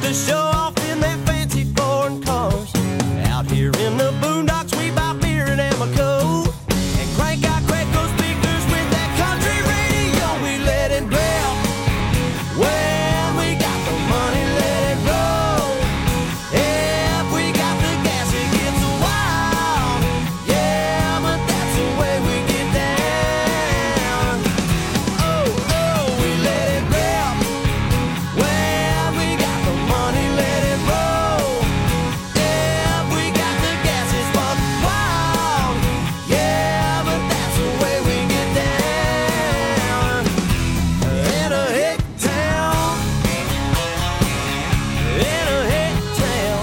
to show off in their fancy foreign cars. Out here in the boondocks, we buy beer and Amoco and crank out Quaco speakers with that country radio. We let it blow. Well, we got the money, let it roll. If we got the gas, it gets wild. Yeah, but that's the way we get down. Oh, oh, we let it rip. Well, we got the money, let it roll. If we got the gas, it's buck wild. Yeah, but that's the way we get down. In a hick town. In a hick town.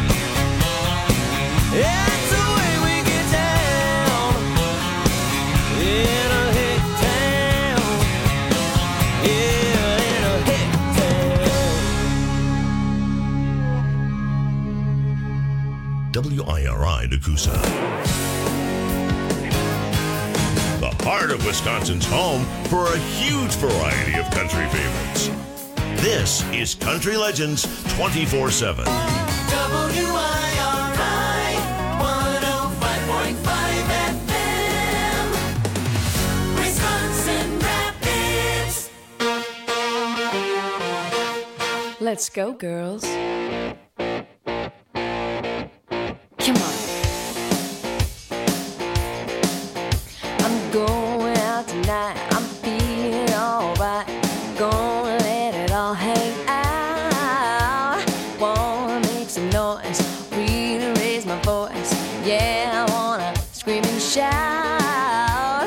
That's the way we get down. In a hick town. Yeah, in a hick town. WIRI Nakusa. The heart of Wisconsin's home for a huge variety of country favorites. This is Country Legends 24/7. WIRI 105.5 FM, Wisconsin Rapids. Let's go, girls. Come on. I'm going out tonight. I'm feeling alright. Gonna let it all hang out. Wanna make some noise. Really raise my voice. Yeah, I wanna scream and shout.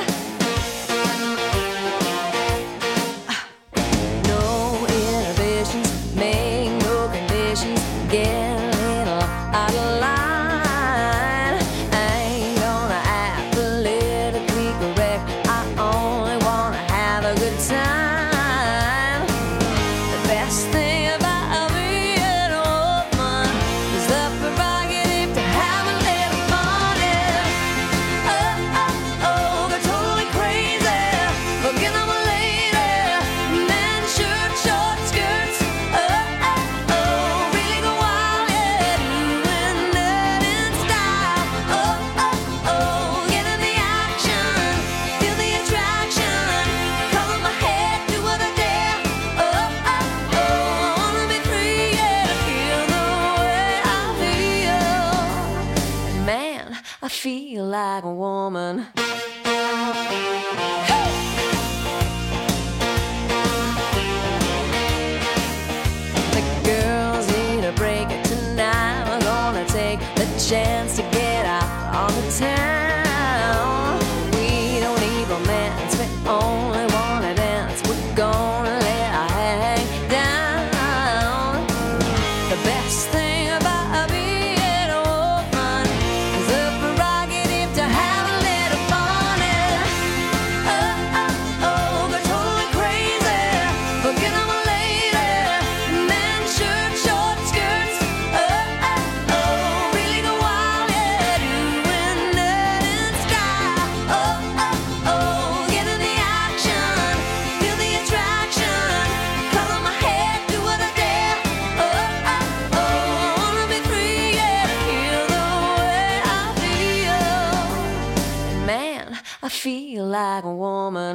No inhibitions, make no conditions. Get a little out of line. I ain't gonna act politically correct. I only wanna have a good time. The best thing about being a woman is the prerogative to have a little fun. Oh, oh, oh, they're totally crazy. Forget I'm a lady. Men, shirt, short skirts. Oh, oh, oh, really go wild, yeah. Doing that in style. Oh, oh, oh, get in the action. Feel the attraction. Color my head, do what I dare. Oh, oh, oh, I wanna be free, yeah, to feel the way I feel. Man, I feel like a woman. The girls need a break tonight. We're gonna take the chance to get out on the town. We don't need romance, we only wanna dance. We're gonna let our hair hang down. The best thing about being a woman is the prerogative to have a little fun. Oh, oh, oh, they're totally crazy. Forget I'm a lady. Men, shirt, short skirts. Oh, oh, oh, really go wild, yeah. Doing that in style. Oh, oh, oh, get in the action. Feel the attraction. Color my head, do what I dare. Oh, oh, oh, I wanna be free, yeah, to feel the way I feel. Man, I feel like a woman.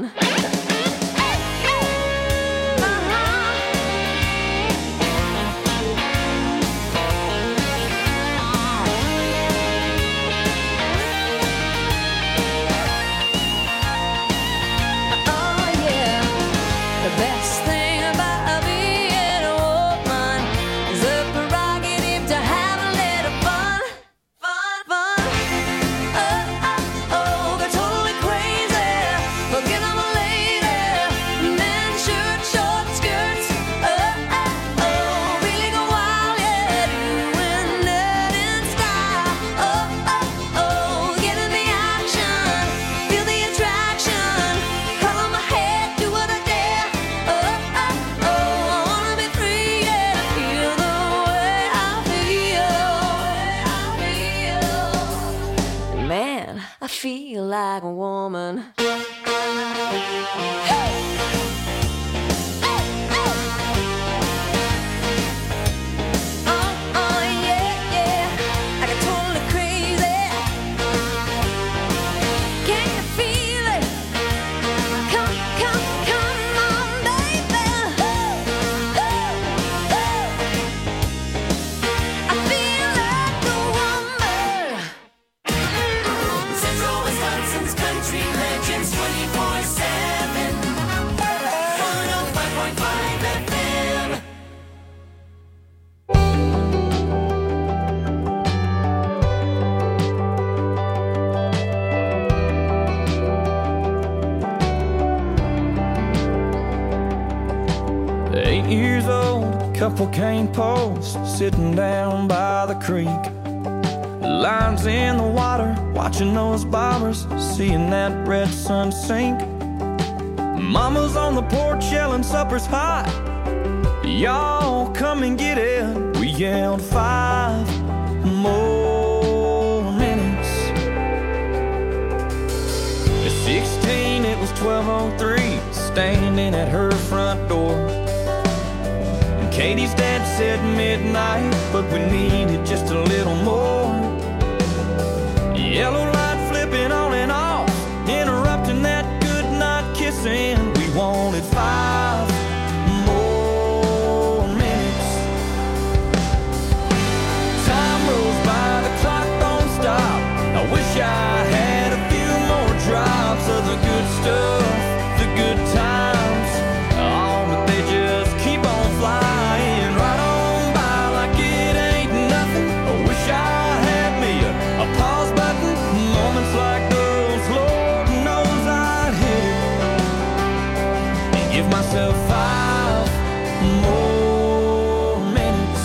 Oh yeah, the best thing about being a woman is the prerogative to have a little fun, fun, fun. Oh, oh, oh, they're totally crazy. Forget I'm a lady. Men, shirt, short skirts. Oh, oh, oh, really go wild, yeah. Doing that in style. Oh, oh, oh, get in the action. Feel the attraction. Color my head, do what I dare. Oh, oh, oh, I wanna be free, yeah, to feel the way I feel. Man, I feel like a woman. simple cane post sitting down by the creek. Lines in the water, watching those bobbers, seeing that red sun sink. Mama's on the porch yelling supper's hot. Y'all come and get it. We yelled 5 more minutes. At 16 it was 12:03, standing at her front door. And Katie's dad said midnight, but we needed just a little more. Yellow light flipping on and off, interrupting that good night kissing. We wanted 5 more minutes. Time rolls by, the clock don't stop. I wish I had a few more drops of the good stuff, the good times. Oh, but they just keep on flying right on by like it ain't nothing. I wish I had me a pause button. Moments like those, Lord knows I'd hit it and give myself 5 more minutes.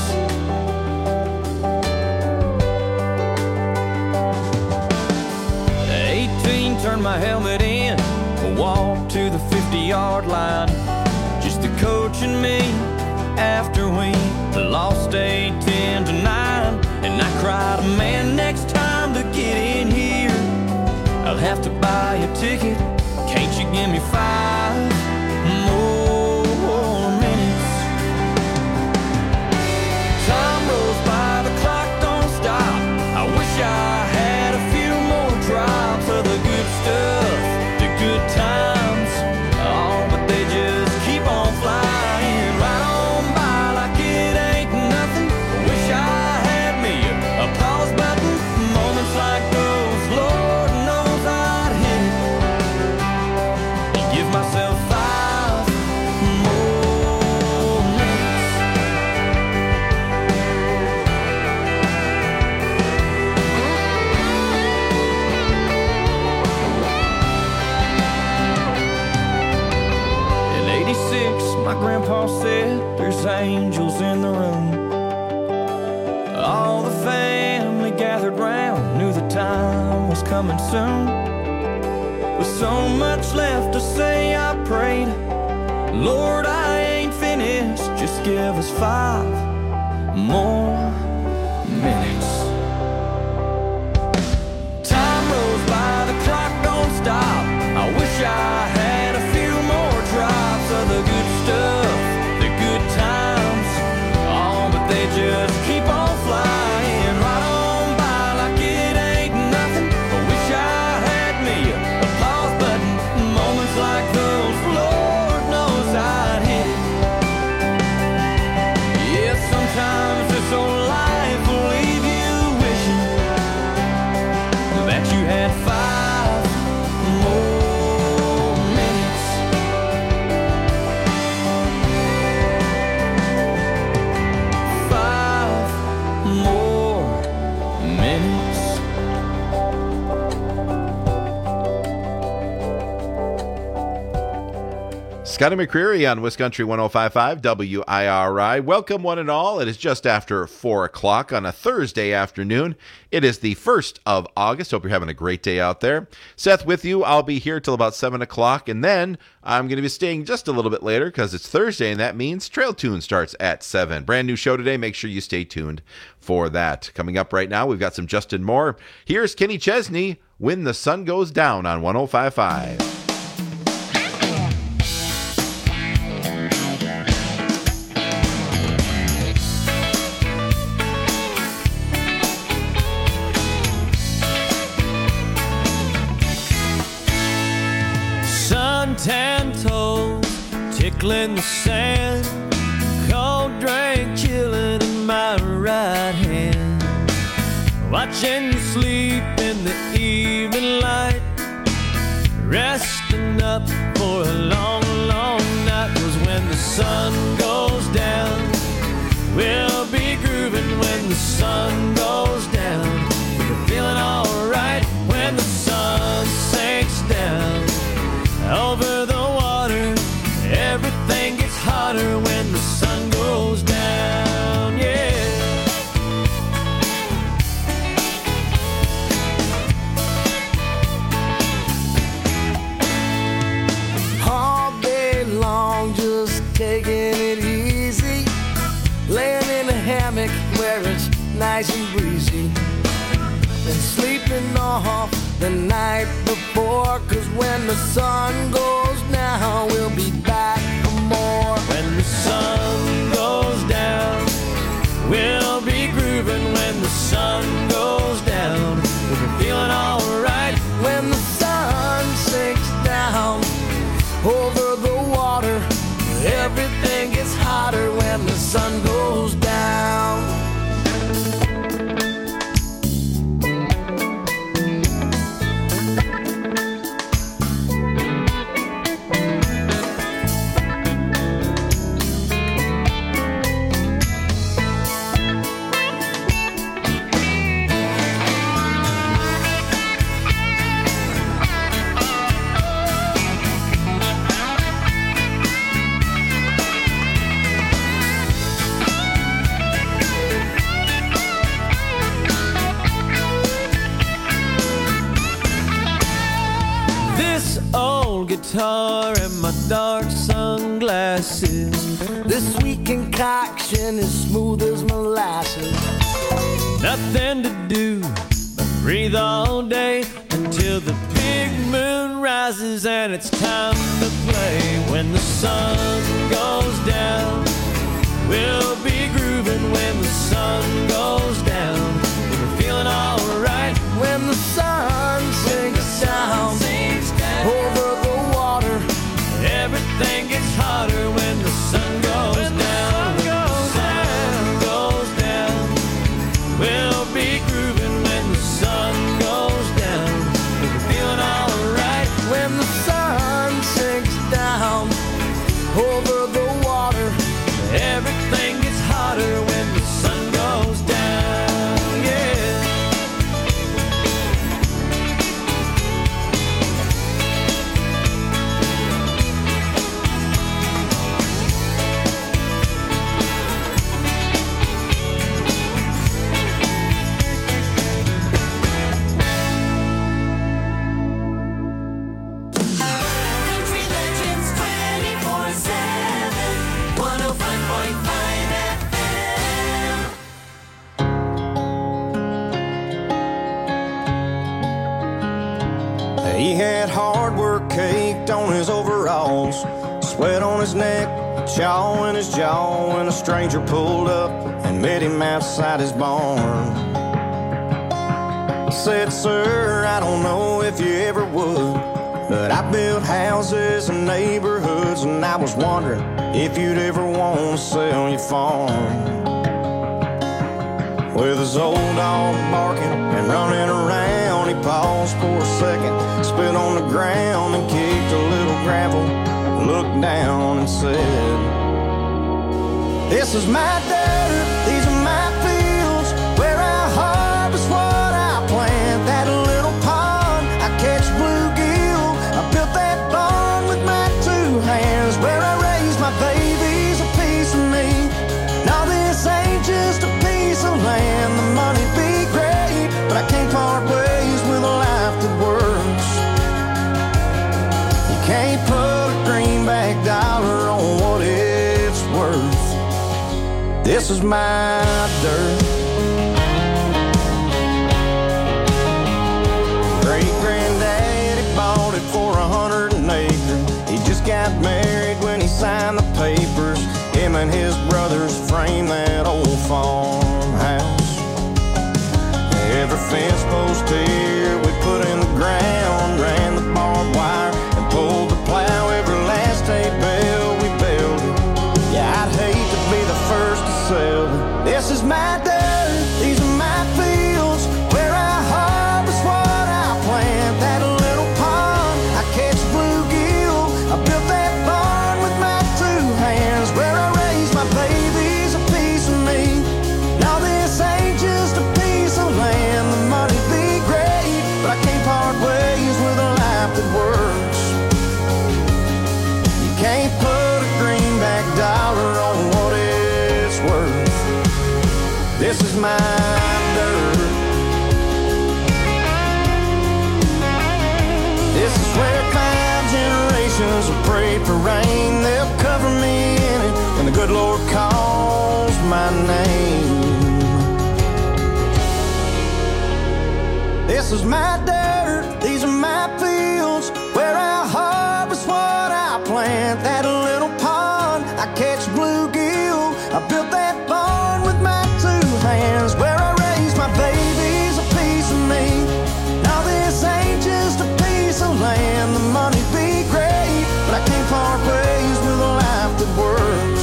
18, turned my helmet in, walked to the 50-yard line. Just the coach and me after we lost 8-10-9. And I cried, man, next time to get in here I'll have to buy a ticket. Can't you give me 5 more minutes? Time rolls by, the clock don't stop. I wish I had a few more drops of the good stuff, the good times. Oh, but they just keep on flying right on by like it ain't nothing. I wish I had me a pause button. Moments like those, Lord knows I'd hit it and give myself 5 more minutes. In 86, my grandpa said there's angels in the room. All the family gathered round, knew the time was coming soon. With so much left to say, I prayed, Lord, I ain't finished, just give us 5 more minutes. Time rolls by, the clock don't stop. I wish I had a few more drops of the good stuff, the good times. Oh, but they just keep on flying right on by like it ain't nothing. I wish I had me a pause button. Moments like those, Lord knows I'd hit it. Yeah, sometimes this old life will leave you wishing that you had 5 more minutes. 5 more minutes. Scotty McCreery on Wiscountry 105.5 WIRI. Welcome one and all. It is just after 4 o'clock on a Thursday afternoon. It is the 1st of August. Hope you're having a great day out there. Seth with you. I'll be here till about 7 o'clock, and then I'm going to be staying just a little bit later because it's Thursday, and that means Trail Tune starts at 7. Brand new show today. Make sure you stay tuned for that. Coming up right now, we've got some Justin Moore. Here's Kenny Chesney, When the Sun Goes Down on 105.5. Suntan toes tickling the sand, cold drink chilling in my right hand, watching you sleep in the evening light, resting up for a long, long night. 'Cause when the sun goes down, we'll be grooving. When the sun goes down, we're feeling alright. When the sun sinks down over the water, everything gets hotter when the sun goes down. hammock where it's nice and breezy. Been sleeping off the night before, 'cause when the sun goes down, we'll be back for more. When the sun goes down, we'll be grooving. When the sun goes down, we'll be feeling alright. When the sun sinks down over the water, everything gets hotter when the sun goes down. Guitar and my dark sunglasses. This sweet concoction is smooth as molasses. Nothing to do but breathe all day until the big moon rises and it's time to play. When the sun goes down, we'll be grooving. When the sun goes down, we'll be feeling alright. When the sun sinks down over the water, everything gets hotter when the sun goes down. When the sun goes down, we'll be grooving. When the sun goes down, we'll be feeling alright. when the sun sinks down over the water, everything gets hotter when the sun goes down. Yeah. Country Legends 24/7, 105.5 FM. He had hard work caked on his overalls, sweat on his neck, chaw in his jaw, when a stranger pulled up and met him outside his barn. Said, "Sir, I don't know if you ever would, but I built houses and neighborhoods, and I was wondering if you'd ever want to sell your farm." With his old dog barking and running around, he paused for a second, spit on the ground and kicked a little gravel, looked down and said, "This is my dirt, these are my fields, where I harvest what I plant. That little pond, I catch bluegill, I built that barn with my two hands, where I raise my babies, a piece of me. Now this ain't just a piece of land, the money be great, but I can't part ways with a life that works. You can't put a greenback dollar on what it's worth. This is my dirt." Great-granddaddy bought it for 100 an acre. He just got married when he signed the papers. Him and his brothers framed that old farmhouse. Every fence post here we put in the ground, ran the barbed wire and pulled the plow. Every last hay bale we built it. Yeah, I'd hate to be the first to sell it. This is my dirt, these are my fields, where I harvest what I plant. That little pond, I catch bluegill, I built that barn with my two hands, where I raise my babies, a piece of me. Now this ain't just a piece of land, the money be great, but I can't part ways with a life that works. You can't put a greenback dollar on what it's worth. This is my dirt. This is where 5 generations have prayed for rain. They'll cover me in it when the good Lord calls my name. This is my dirt, these are my fields, where I harvest what I plant. That little pond, I catch bluegill. I built that barn with my 2 hands, where I raise my babies, a piece of me. Now this ain't just a piece of land. The money be great, but I can't part ways with a life that works.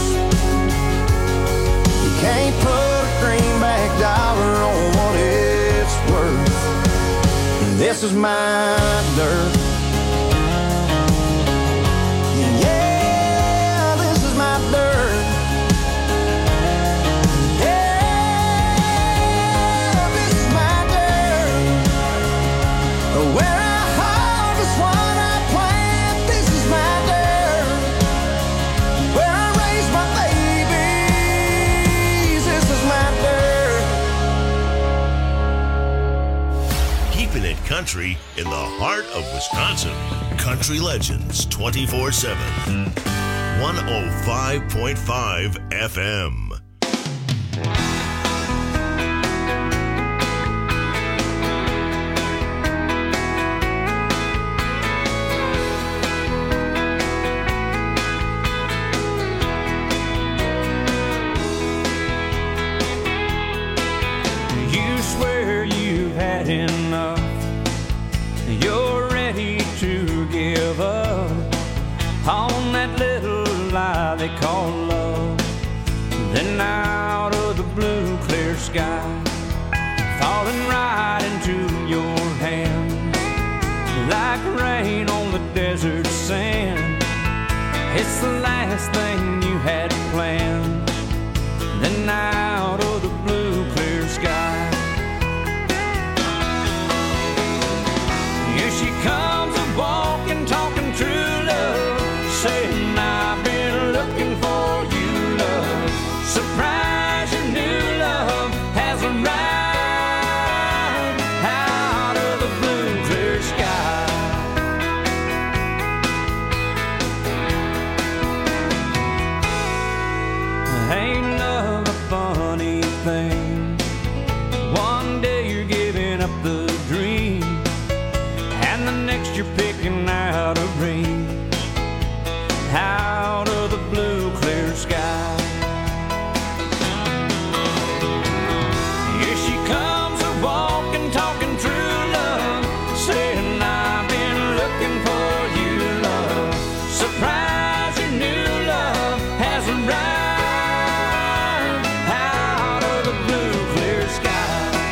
You can't put a greenback dollar on what it's worth. This is my dirt. Yeah, this is my dirt. Yeah, this is my dirt. Where I harvest what I plant. This is my dirt. Where I raise my babies. This is my dirt. Keeping it country in the heart of Wisconsin. Country Legends 24/7. 105.5 FM. You swear you've had enough. You're ready to give up on that little lie they call love. Then out of the blue clear sky, falling right into your hands, like rain on the desert sand. It's the last thing you had planned. Then out of the blue clear sky, here she comes a-walking, talking true love, saying I've been looking for you, love. Surprise, your new love has arrived out of the blue clear sky. Ain't love a funny thing? One day you're giving up the dream, and the next you're picking out a ring out of the blue clear sky. Here she comes a-walking, talking true love, saying I've been looking for you, love. Surprise, your new love has arrived out of the blue clear sky.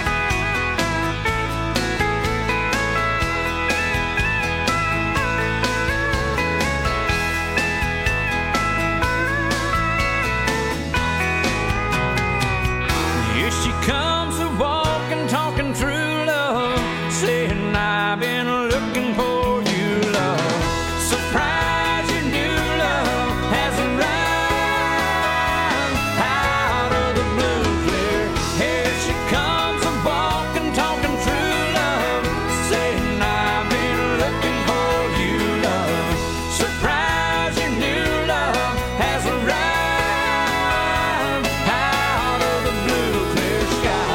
Here she comes a-walking, talking true love, saying I've been looking for you, love. Surprise, your new love has arrived out of the blue clear. Here she comes a-walking, talking true love, saying I've been looking for you, love. Surprise, your new love has arrived out of the blue clear sky.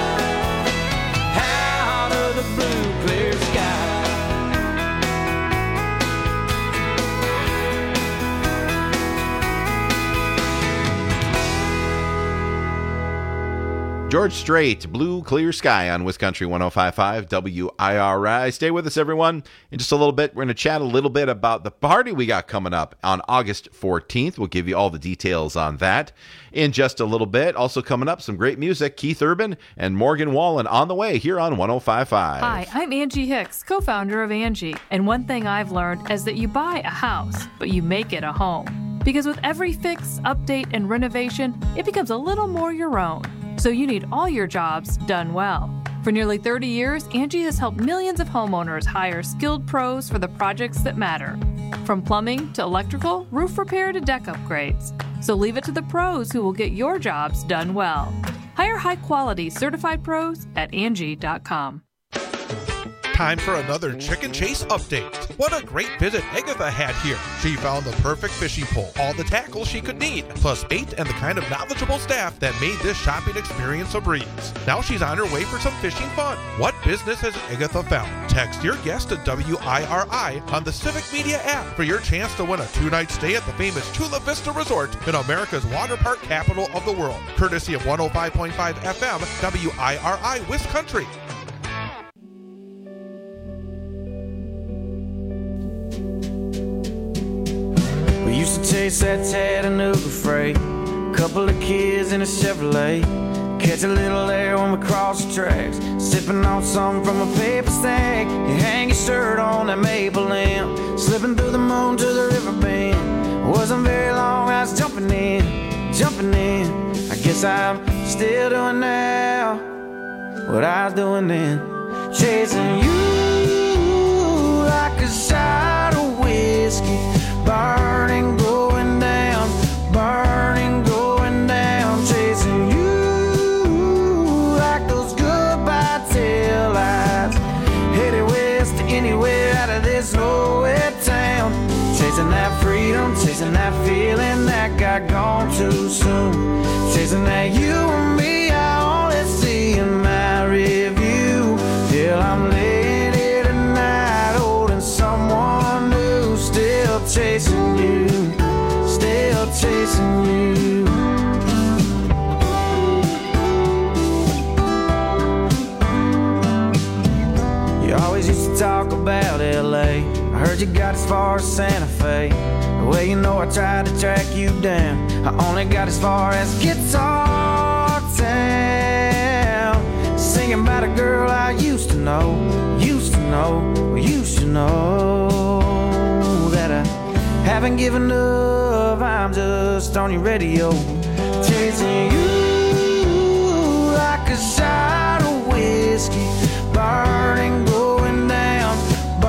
Out of the blue clear sky. George Strait, Blue Clear Sky on Wisconsin 105.5 WIRI. Stay with us, everyone. In just a little bit, we're going to chat a little bit about the party we got coming up on August 14th. We'll give you all the details on that in just a little bit. Also coming up, some great music. Keith Urban and Morgan Wallen on the way here on 105.5. Hi, I'm Angie Hicks, co-founder of Angie. And one thing I've learned is that you buy a house, but you make it a home. Because with every fix, update, and renovation, it becomes a little more your own. So you need all your jobs done well. For nearly 30 years, Angie has helped millions of homeowners hire skilled pros for the projects that matter. From plumbing to electrical, roof repair to deck upgrades. So leave it to the pros who will get your jobs done well. Hire high-quality certified pros at Angie.com. time for another Chicken Chase update. What a great visit Agatha had here. She found the perfect fishing pole, all the tackle she could need, plus bait and the kind of knowledgeable staff that made this shopping experience a breeze. Now she's on her way for some fishing fun. What business has Agatha found? Text your guess to WIRI on the Civic Media app for your chance to win a 2-night stay at the famous Chula Vista Resort in America's water park capital of the world. Courtesy of 105.5 FM, WIRI Wisconsin. We used to chase that Chattanooga freight, couple of kids in a Chevrolet, catch a little air when we cross the tracks, sipping on something from a paper sack. You hang your shirt on that maple limb, slipping through the moon to the river bend. Wasn't very long, I was jumping in. I guess I'm still doing now what I was doing then, chasing you like a shot of whiskey, burning, going down, chasing you like those goodbye tail lights, headed west to anywhere out of this nowhere town, chasing that freedom, chasing that feeling that got gone too soon, chasing that you and me I only see in my review, till I'm laying here tonight holding someone new, still chasing you, still chasing you. You always used to talk about LA, I heard you got as far as Santa Fe. Well, you know I tried to track you down, I only got as far as Guitar Town, singing about a girl I used to know, that I haven't given up, I'm just on your radio, chasing you like a shot of whiskey, burning, going down,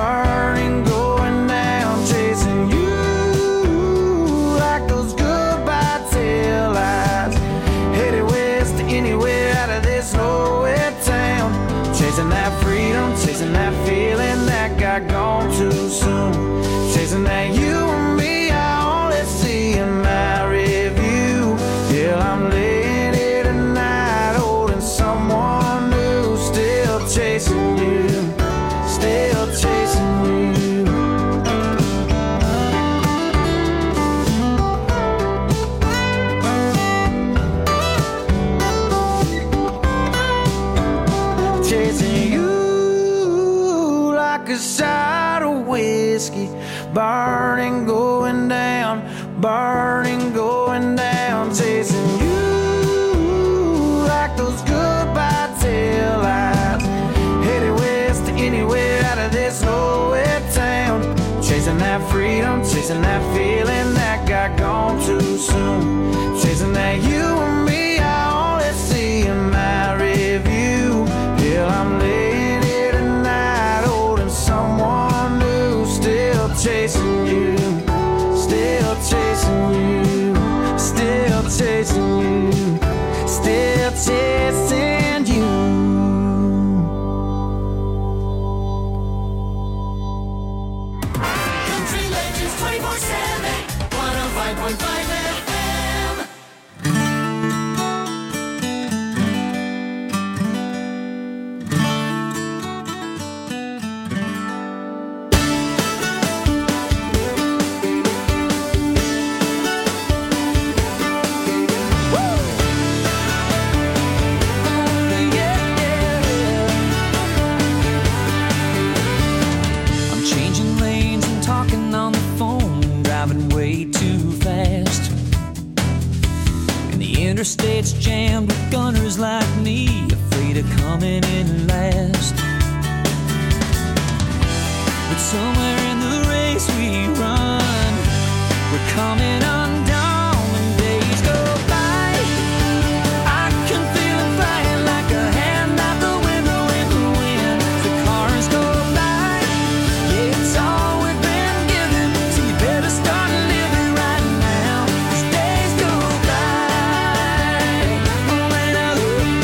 chasing you like those goodbye tail lights, headed west to anywhere out of this nowhere town, chasing that freedom, chasing that feeling that got gone too soon, chasing that you and me I only see in my review, till I'm laying here tonight holding someone new, still chasing you, still chasing you. Chasing you like a shot of whiskey, burning, going down, chasing you like those goodbye tail lights, headed west to anywhere out of this nowhere town, chasing that freedom, chasing that feeling that got gone too soon, chasing that you and me I only see in my review, till I'm laying here tonight holding someone new, still chasing you, still chasing you, still chasing you, still chasing you. Country Legends 24/7, 105.5 FM. I'm changing lanes and talking on the phone, driving way too fast. And the interstate's jammed with gunners like me, afraid of coming in last. But somewhere in the race we run, we're coming undone when days go by. I can feel it flying like a hand out the window in the wind. The cars go by, yeah, it's all we've been given, so you better start living right now. As days go by, rolling out the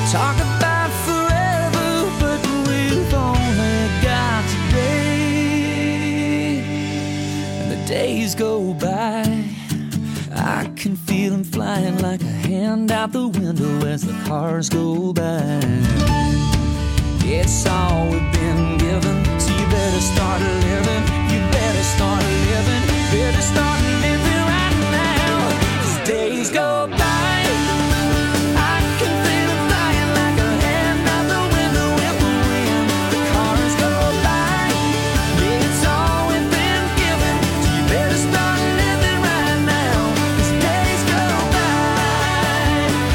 Talk about forever, but we've only got today. And the days go by, I can feel them flying like a hand out the window as the cars go by. It's all we've been given, so you better start living. You better start living. Better start living right now. 'Cause days go by, I can feel them flying like a hand out the window in the wind. The cars go by, it's all we've been given, so you better start living right now. 'Cause days go by.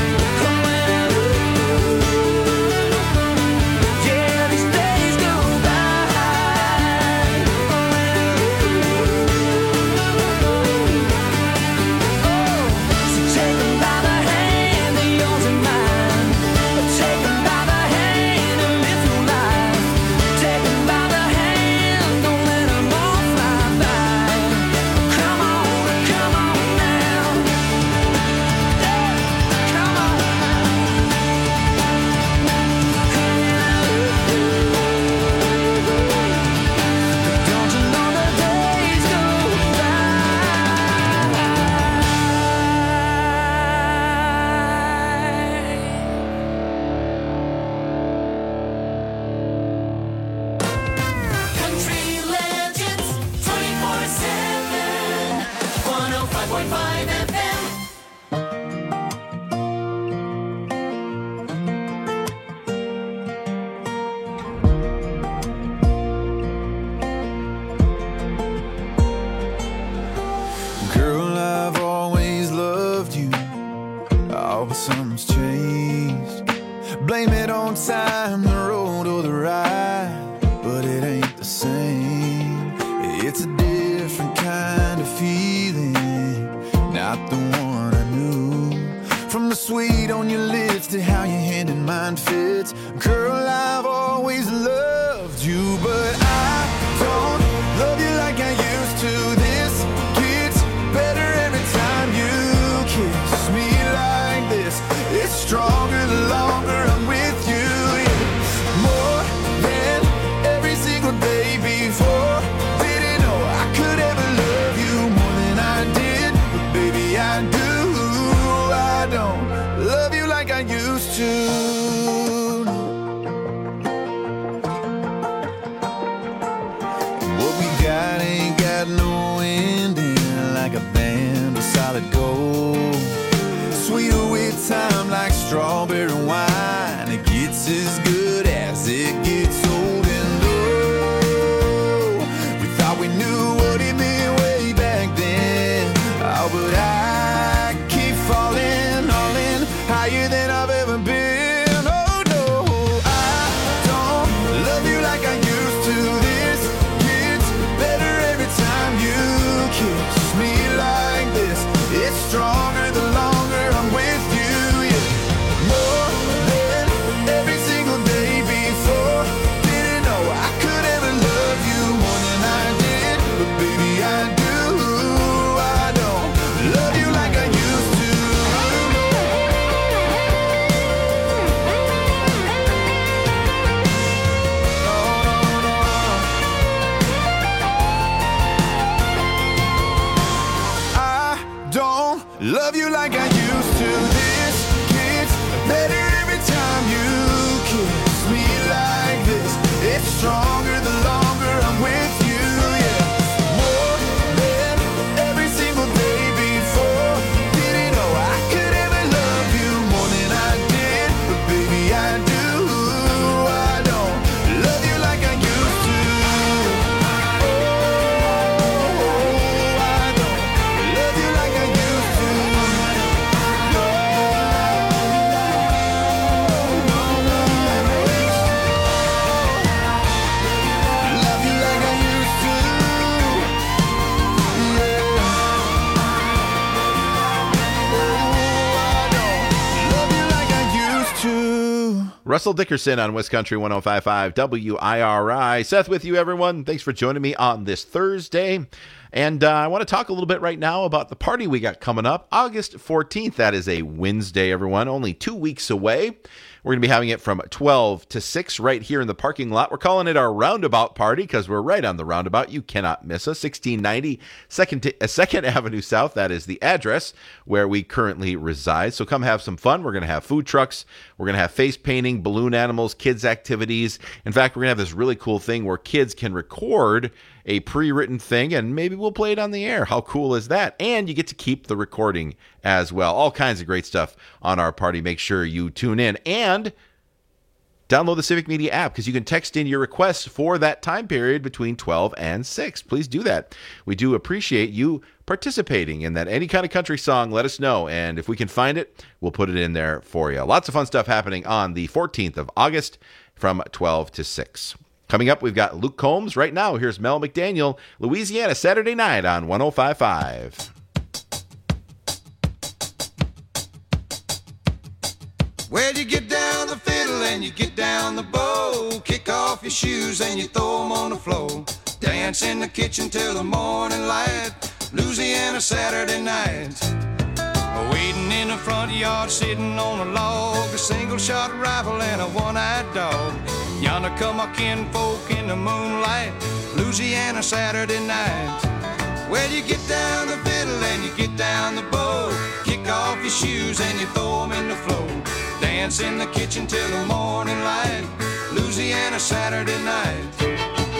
Yeah, these days go by. So take 'em by the hand, they're yours and mine. Take 'em by the hand and live your life. Take 'em by the hand, don't let 'em all fly by. Come on now. Yeah, come on now. Don't you know the days go Country Legends 24/7 105.5 FM. Girl, I've always loved you. Oh, but something's changed. Blame it on time, the road or the ride, but it ain't the same. It's a different kind of feeling, not the one I knew. From the sweet on your lips to how your hand in mine fits. Girl, I've always loved you, but I don't love you like I used to. This gets better every time you kiss me like this. It's stronger the longer I'm with you. Yeah. More than every single day before. Didn't know I could ever love you more than I did, but baby I do. I don't love you like I used to. What we got ain't got no ending, like a band of solid gold. Sweeter with time, like strawberry wine. It gets as good as it gets old. And oh, we thought we knew what it meant way back then. Oh, but I keep falling, all in, higher than I've ever been. Oh no, I don't love you like I used to. This gets better every time you kiss me like this. It's stronger the longer I'm with you. Yeah. More than every single day before. Didn't know I could ever love you more than I did, but baby I do. I don't love you like I used to. I don't love you like I used to. This gets better every time you kiss me like this. It's stronger the longer I'm with you. Yeah. More than every single day before. Didn't know I could ever love you more than I did, but baby I do. I don't love you like I used to. Oh, I don't love you like I used to. No, no, no. Love you like I used to. Yeah. Oh, I don't love you like I used to. Russell Dickerson on West Country 105.5 WIRI. Seth with you, everyone. Thanks for joining me on this Thursday. And I want to talk a little bit right now about the party we got coming up August 14th. That is a Wednesday, everyone, only 2 weeks away. We're going to be having it from 12 to 6 right here in the parking lot. We're calling it our roundabout party because we're right on the roundabout. You cannot miss us. 1690 2nd Avenue South. That is the address where we currently reside. So come have some fun. We're going to have food trucks. We're going to have face painting, balloon animals, kids activities. In fact, we're going to have this really cool thing where kids can record a pre-written thing, and maybe we'll play it on the air. How cool is that? And you get to keep the recording as well. All kinds of great stuff on our party. Make sure you tune in and download the Civic Media app because you can text in your requests for that time period between 12 and 6. Please do that. We do appreciate you participating in that. Any kind of country song, let us know. And if we can find it, we'll put it in there for you. Lots of fun stuff happening on the 14th of August from 12 to 6. Coming up, we've got Luke Combs. Right now, here's Mel McDaniel, Louisiana Saturday Night on 105.5. Well, you get down the fiddle and you get down the bow. Kick off your shoes and you throw them on the floor. Dance in the kitchen till the morning light. Louisiana Saturday night. Waiting in the front yard, sitting on a log. A single-shot rifle and a one-eyed dog. Yonder come our kinfolk in the moonlight. Louisiana Saturday night. Well, you get down the fiddle and you get down the bow. Kick off your shoes and you throw them in the floor. Dance in the kitchen till the morning light. Louisiana Saturday night.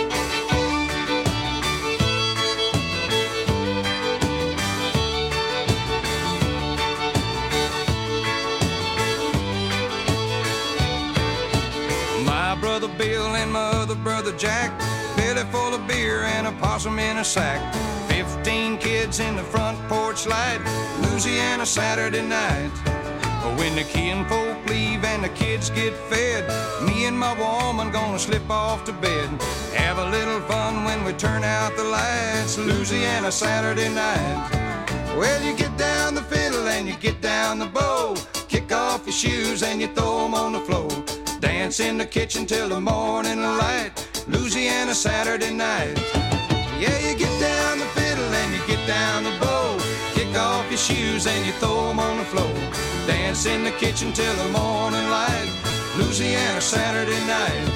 My brother Bill and my other brother Jack, belly full of beer and a possum in a sack. 15 kids in the front porch light. Louisiana Saturday night. When the kinfolk leave and the kids get fed, me and my woman gonna slip off to bed. Have a little fun when we turn out the lights. Louisiana Saturday night. Well, you get down the fiddle and you get down the bow. Kick off your shoes and you throw them on the floor. Dance in the kitchen till the morning light. Louisiana Saturday night. Yeah, you get down the fiddle and you get down the bow. Kick off your shoes and you throw them on the floor. Dance in the kitchen till the morning light. Louisiana Saturday night.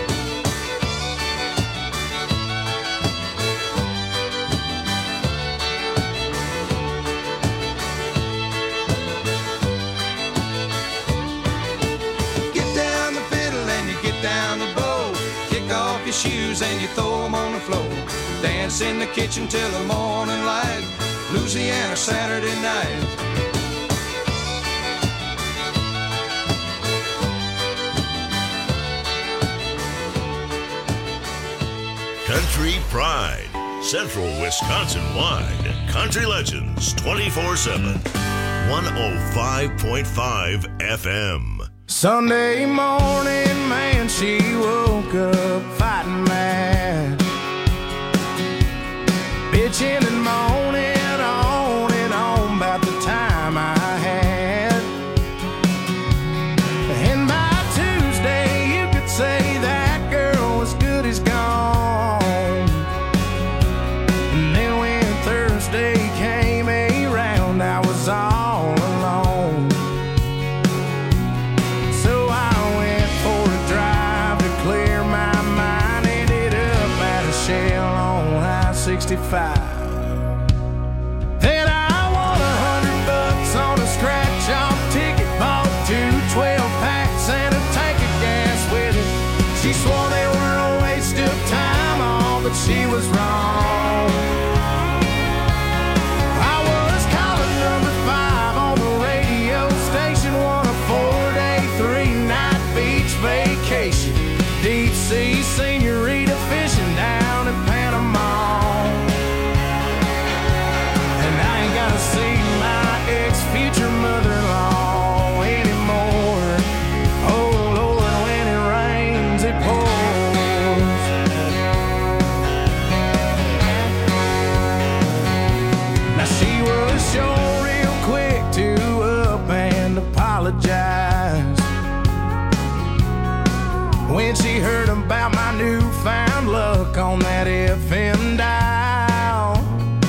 Get down the fiddle and you get down the bow. Kick off your shoes and you throw them on the floor. Dance in the kitchen till the morning light. Louisiana Saturday night. Country Pride, Central Wisconsin-wide. Country Legends 24/7. 105.5 FM. Sunday morning, man, she woke up fighting mad, bitching and moaning on and on about the time I had. And by Tuesday, you could say that girl was good as gone. And then when Thursday came around, I was all alone. So I went for a drive to clear my mind. Ended up at a Shell on I-65. Then I won $100 on a scratch-off ticket. Bought 2 12-packs and a tank of gas with it. She swore they were a waste of time, all, but she was wrong. I was calling number 5 on the radio station, won a 4-day, 3-night beach vacation. Deep sea senorita fishing down in Panama. And I ain't gotta see my ex-future mother-in-law anymore. Oh Lord, when it rains, it pours. Now she was sure real quick to up and apologize when she heard about my newfound luck on that FM dial.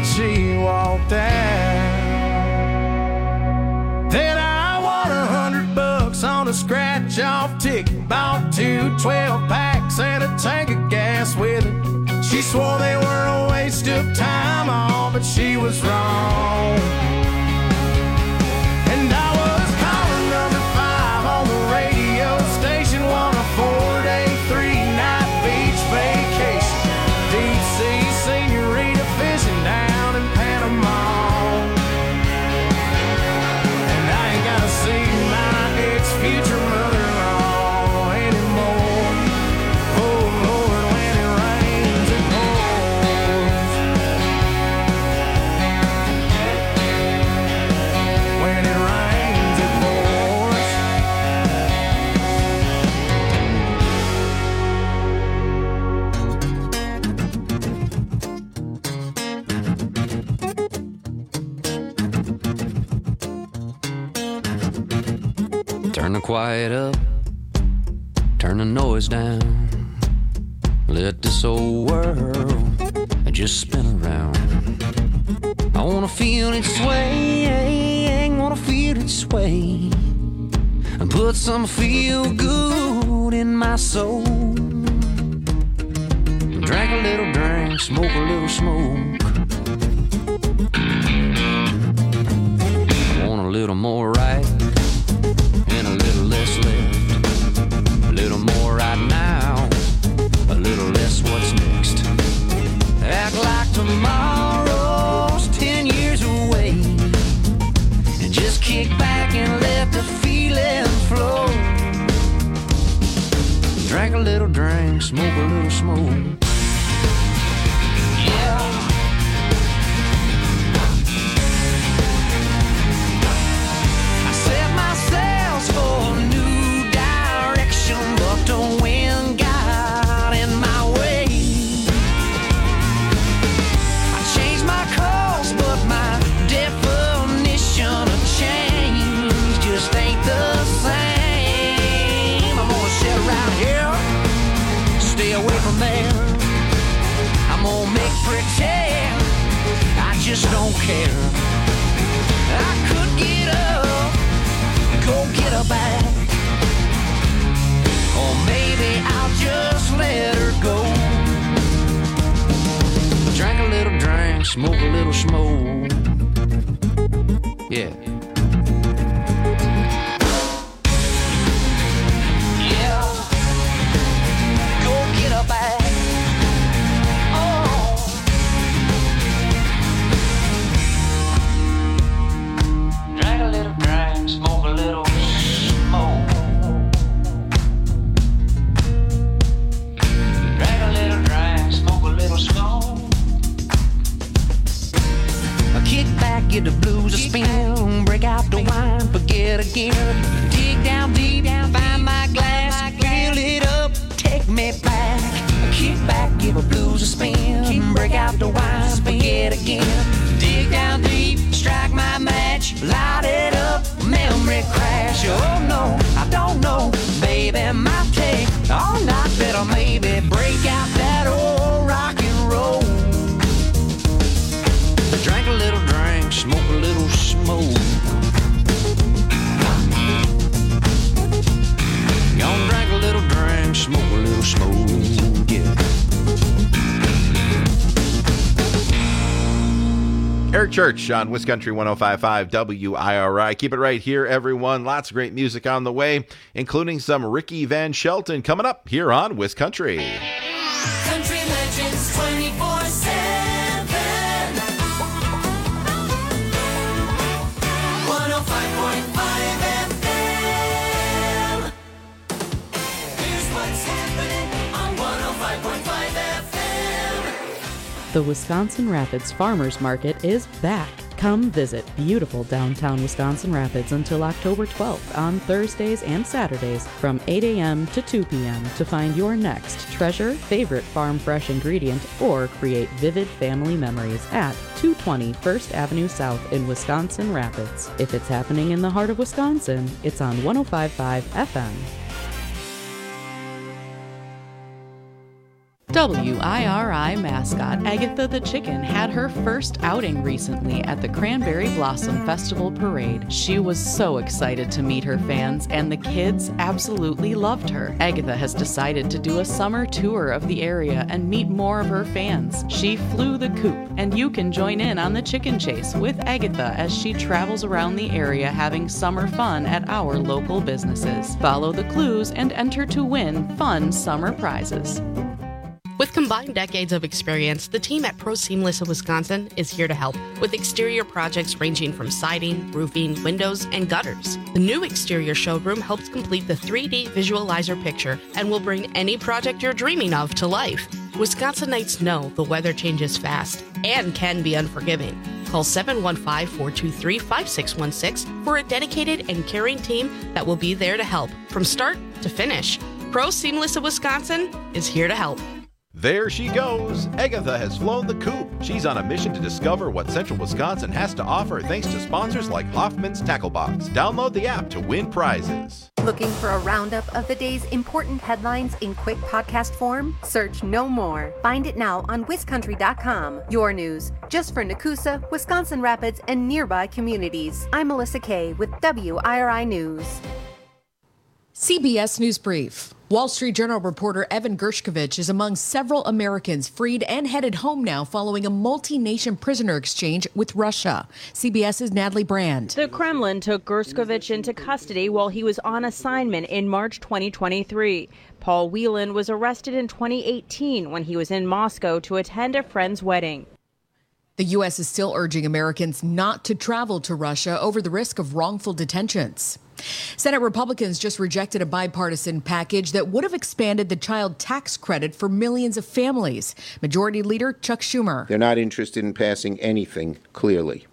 that she walked out. Then I won $100 on a scratch-off ticket. Bought 2 12-packs and a tank of gas with it. She swore they were a waste of time, oh, but she was wrong. And I was caller number 5 on the radio station, won a 4-day, 3-night beach vacation. Deep sea senorita fishing down in Panama. And I ain't gotta see my ex-future mother-in-law anymore. Oh Lord, when it rains it pours. When it rains it pours. Turn the quiet up, turn the noise down. Let this old world just spin around. I wanna feel it sway, wanna feel it sway, and put some feel good in my soul. Drink a little drink, smoke a little smoke. I want a little more right and a little less left. A little more right now, a little less what's next. Act like tomorrow's 10 years away, and just kick back and let the feeling flow. Drink a little drink, smoke a little smoke. Yeah. I set my sails for a new direction, but the wind got in my way. I changed my course, but my definition of change just ain't the same. I'm gonna sit around here, stay away from there. I'm gonna make pretend I just don't care. I could get up, go get her back, or maybe I'll just let her go. Drink a little drink, smoke a little smoke. Yeah. Yeah. Go get her back. Oh. Drink a little drink, smoke a little smoke. Drink a little drink, smoke a little smoke. Kick back, get the blues a spin, break out the wine, forget again. Dig down deep, find my glass, fill it up, take me back. Kick back, give a blues a spin, break out the wine, forget again. Dig down deep, strike my match, light it up, memory crash. Oh no, I don't know, baby, might take all night, better maybe break out that old rock and roll. Drink a little drink, smoke a little smoke. Gonna drink a little drink, smoke a little smoke. Yeah. Eric Church on Wiscountry 105.5 WIRI. Keep it right here, everyone. Lots of great music on the way, including some Ricky Van Shelton coming up here on Wiscountry. Country Legends 24/7. 105.5 FM. Here's what's happening on 105.5 FM. The Wisconsin Rapids Farmers Market is back. Come visit beautiful downtown Wisconsin Rapids until October 12th on Thursdays and Saturdays from 8 a.m. to 2 p.m. to find your next treasure, favorite farm fresh ingredient, or create vivid family memories at 220 First Avenue South in Wisconsin Rapids. If it's happening in the heart of Wisconsin, it's on 105.5 FM. WIRI mascot Agatha the Chicken had her first outing recently at the Cranberry Blossom Festival Parade. She was so excited to meet her fans, and the kids absolutely loved her. Agatha has decided to do a summer tour of the area and meet more of her fans. She flew the coop, and you can join in on the chicken chase with Agatha as she travels around the area having summer fun at our local businesses. Follow the clues and enter to win fun summer prizes. With combined decades of experience, the team at Pro Seamless of Wisconsin is here to help with exterior projects ranging from siding, roofing, windows, and gutters. The new exterior showroom helps complete the 3D visualizer picture and will bring any project you're dreaming of to life. Wisconsinites know the weather changes fast and can be unforgiving. Call 715-423-5616 for a dedicated and caring team that will be there to help from start to finish. Pro Seamless of Wisconsin is here to help. There she goes. Agatha has flown the coop. She's on a mission to discover what Central Wisconsin has to offer thanks to sponsors like Hoffman's Tackle Box. Download the app to win prizes. Looking for a roundup of the day's important headlines in quick podcast form? Search no more. Find it now on wiscountry.com. Your news, just for Nakusa, Wisconsin Rapids, and nearby communities. I'm Melissa Kay with WIRI News. CBS News Brief. Wall Street Journal reporter Evan Gershkovich is among several Americans freed and headed home now following a multi-nation prisoner exchange with Russia. CBS's Natalie Brand. The Kremlin took Gershkovich into custody while he was on assignment in March 2023. Paul Whelan was arrested in 2018 when he was in Moscow to attend a friend's wedding. The U.S. is still urging Americans not to travel to Russia over the risk of wrongful detentions. Senate Republicans just rejected a bipartisan package that would have expanded the child tax credit for millions of families. Majority Leader Chuck Schumer. They're not interested in passing anything, clearly.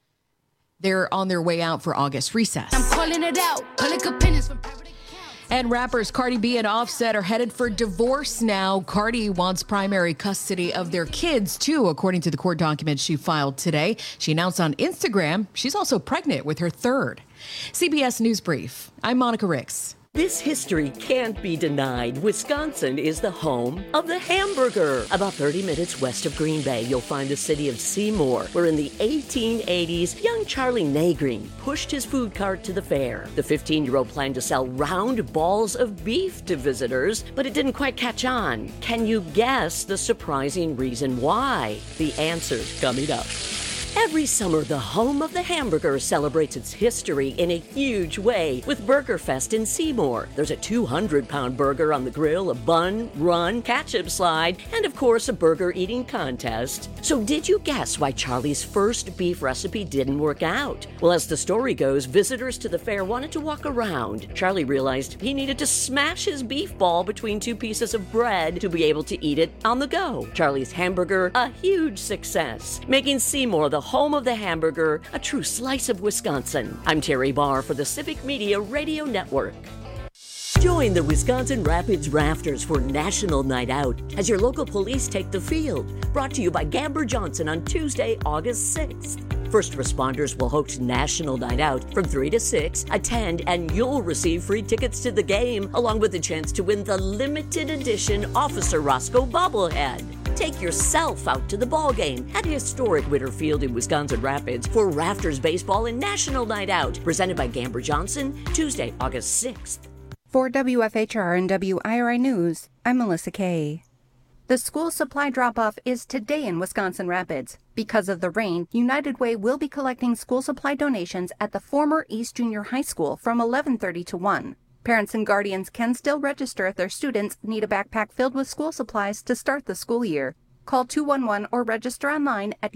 They're on their way out for August recess. I'm calling it out. Public opinions from And rappers Cardi B and Offset are headed for divorce now. Cardi wants primary custody of their kids, too, according to the court documents she filed today. She announced on Instagram she's also pregnant with her third. CBS News Brief. I'm Monica Ricks. This history can't be denied. Wisconsin is the home of the hamburger. About 30 minutes west of Green Bay, you'll find the city of Seymour, where in the 1880s, young Charlie Nagreen pushed his food cart to the fair. The 15-year-old planned to sell round balls of beef to visitors, but it didn't quite catch on. Can you guess the surprising reason why? The answer's coming up. Every summer, the home of the hamburger celebrates its history in a huge way with Burger Fest in Seymour. There's a 200-pound burger on the grill, a bun, run, ketchup slide, and of course a burger eating contest. So did you guess why Charlie's first beef recipe didn't work out? Well, as the story goes, visitors to the fair wanted to walk around. Charlie realized he needed to smash his beef ball between two pieces of bread to be able to eat it on the go. Charlie's hamburger, a huge success, making Seymour the home of the hamburger, a true slice of Wisconsin. I'm Terry Barr for the Civic Media Radio Network. Join the Wisconsin Rapids Rafters for National Night Out as your local police take the field. Brought to you by Gamber Johnson on Tuesday, August 6th. First responders will host National Night Out from 3 to 6. Attend and you'll receive free tickets to the game, along with a chance to win the limited edition Officer Roscoe bobblehead. Take yourself out to the ball game at historic Witter Field in Wisconsin Rapids for Rafters Baseball and National Night Out, presented by Gamber Johnson, Tuesday, August 6th. For WFHR and WIRI News, I'm Melissa Kay. The school supply drop-off is today in Wisconsin Rapids. Because of the rain, United Way will be collecting school supply donations at the former East Junior High School from 11:30 to 1. Parents and guardians can still register if their students need a backpack filled with school supplies to start the school year. Call 211 or register online at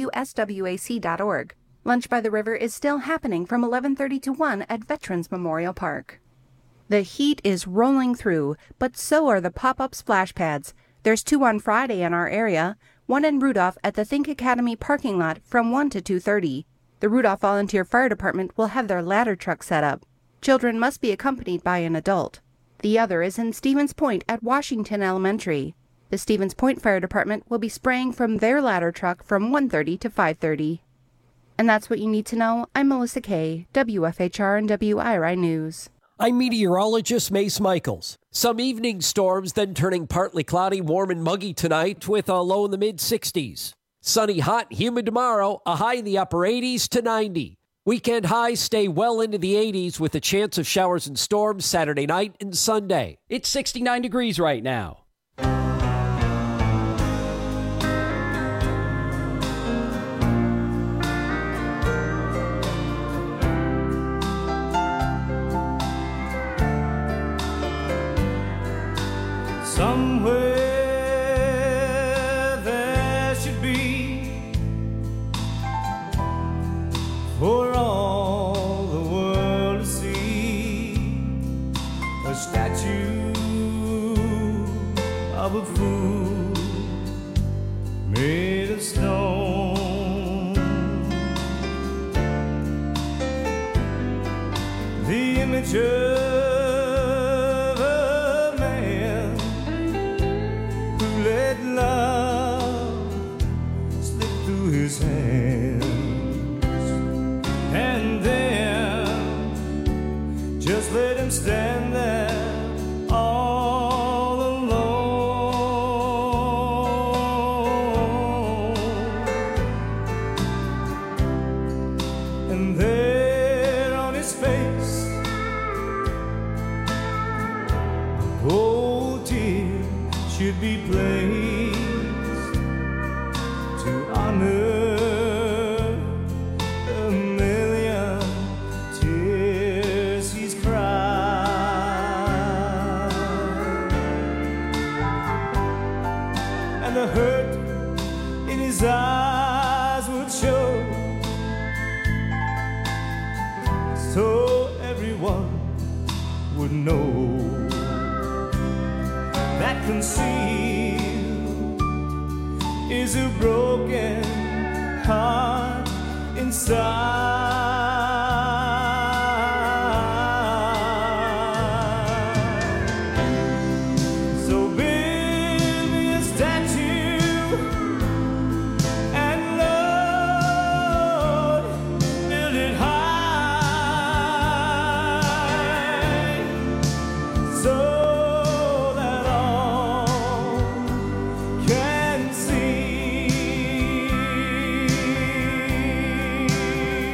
uwswac.org. Lunch by the River is still happening from 11:30 to 1 at Veterans Memorial Park. The heat is rolling through, but so are the pop-up splash pads. There's 2 on Friday in our area, one in Rudolph at the Think Academy parking lot from 1 to 2:30. The Rudolph Volunteer Fire Department will have their ladder truck set up. Children must be accompanied by an adult. The other is in Stevens Point at Washington Elementary. The Stevens Point Fire Department will be spraying from their ladder truck from 1:30 to 5:30. And that's what you need to know. I'm Melissa Kay, WFHR and WIRI News. I'm meteorologist Mace Michaels. Some evening storms, then turning partly cloudy, warm and muggy tonight with a low in the mid-60s. Sunny, hot, humid tomorrow, a high in the upper 80s to 90. Weekend highs stay well into the 80s with a chance of showers and storms Saturday night and Sunday. It's 69 degrees right now. Somewhere there should be, for all the world to see, a statue of a fool made of stone. The image of his hands, and then just let him stand there all alone. And there on his face a cold tear should be placed to honor the million tears he's cried, and the hurt in his eyes would show, so everyone would know that concealed is a broken heart inside. So build me a statue, and Lord, build it high, so that all can see.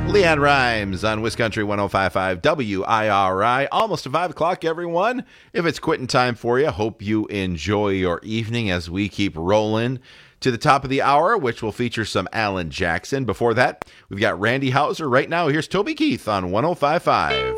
Leanne Rhymes on Wiscountry 105.5 WIRI. Almost to 5 o'clock, everyone. If it's quitting time for you, hope you enjoy your evening as we keep rolling to the top of the hour, which will feature some Alan Jackson. Before that, we've got Randy Hauser. Right now, here's Toby Keith on 105.5.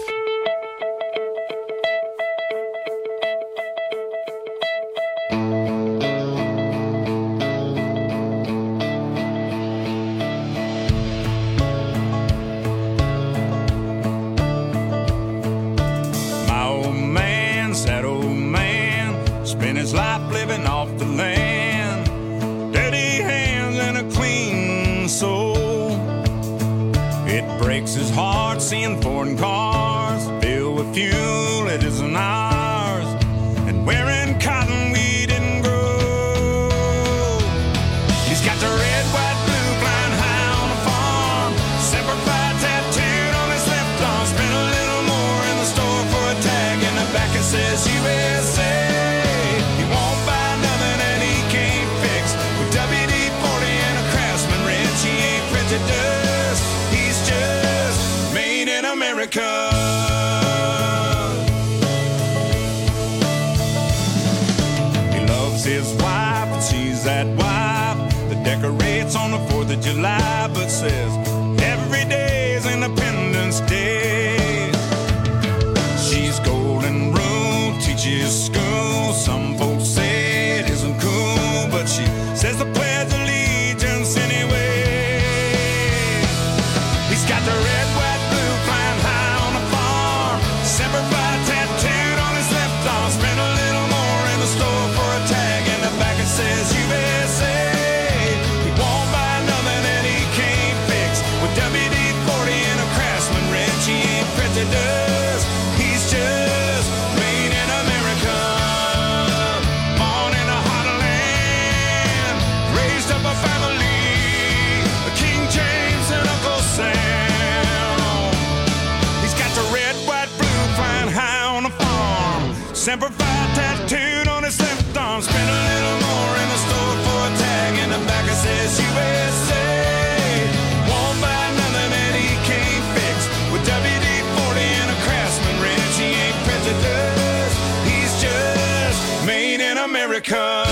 His heart seeing foreign cars filled with fuel it isn't ours, and wearing cotton we didn't grow. He's got the red, white, blue flying high on the farm, Semper Fi tattooed on his left arm. Spent a little more in the store for a tag in the back it says USA. He won't buy nothing that he can't fix with WD-40 and a Craftsman wrench. He ain't prejudiced, he's just America. He loves his wife and she's that wife that decorates on the 4th of July but says every day is Independence Day. She's golden rule, teaches school. Some folks say it isn't cool, but she says the Pledge of Allegiance anyway. He's got the red, white, Semper Fi tattooed on his left arm. Spent a little more in the store for a tag in the back it says USA. He won't buy nothing that he can't fix with WD-40 and a Craftsman wrench. He ain't prejudiced, he's just made in America. Born in a heartland, raised up a family, King James and Uncle Sam. He's got the red, white, flying high on the farm, Semper Fi tattooed on his left arm. Spent a little more in the store for a tag in the back it says USA. Won't buy nothing that he can't fix with WD-40 and a Craftsman wrench. He ain't prejudiced, he's just made in America.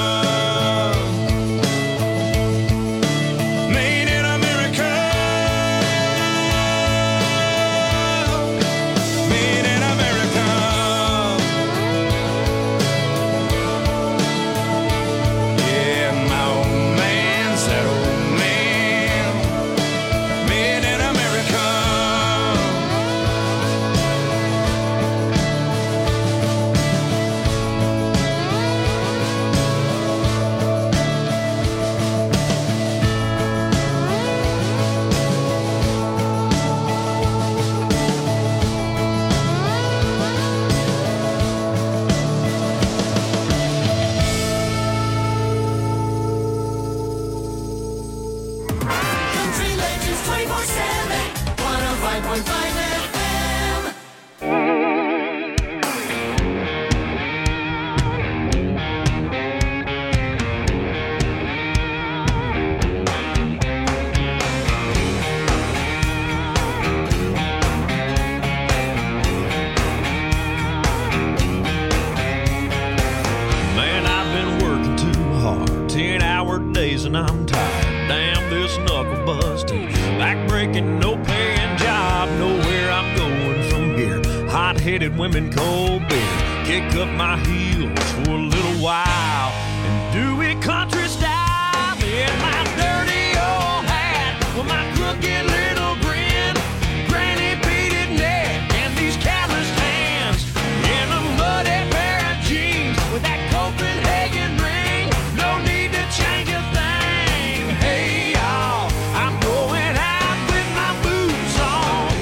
And I'm tired, damn this knuckle busting, back-breaking, no-paying job, nowhere I'm going from here. Hot-headed women, cold beer, kick up my heels for a little while and do it country style. In my dirty old hat, with my crooked little grin, granny beaded neck and these calloused hands, in a muddy pair of jeans with that Copenhagen ring, no need to change a thing. Hey y'all, I'm going out with my boots on.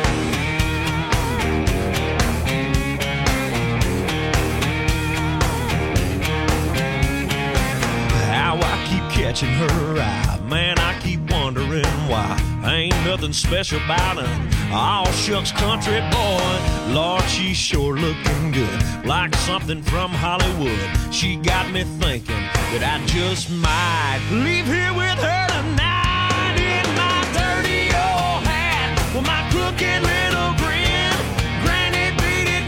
How I keep catching her eye, man, I keep wondering why. Ain't nothing special about an all shucks country boy. Lord, she's sure looking good, like something from Hollywood. She got me thinking that I just might leave here with her tonight.